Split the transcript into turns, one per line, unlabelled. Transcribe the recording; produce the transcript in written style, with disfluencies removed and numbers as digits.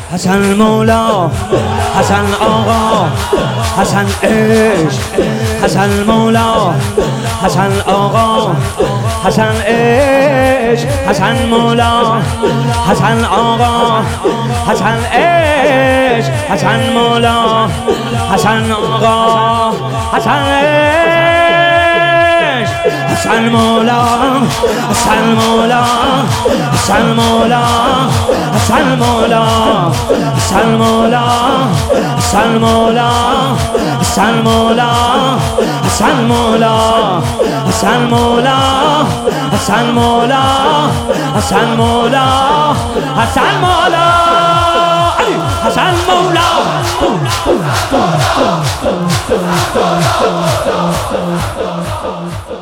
حسن مولا، حسن آقا، حسن عشق، حسن مولا، حسن آقا، حسن عشق، حسن مولا، حسن آقا، حسن عشق، حسن مولا، حسن آقا، حسن عشق، حسن مولا، حسن مولا، حسن مولا، حسن مولا، حسن مولا، حسن مولا، حسن مولا، حسن مولا، حسن مولا، حسن مولا، حسن مولا، حسن مولا، حسن مولا.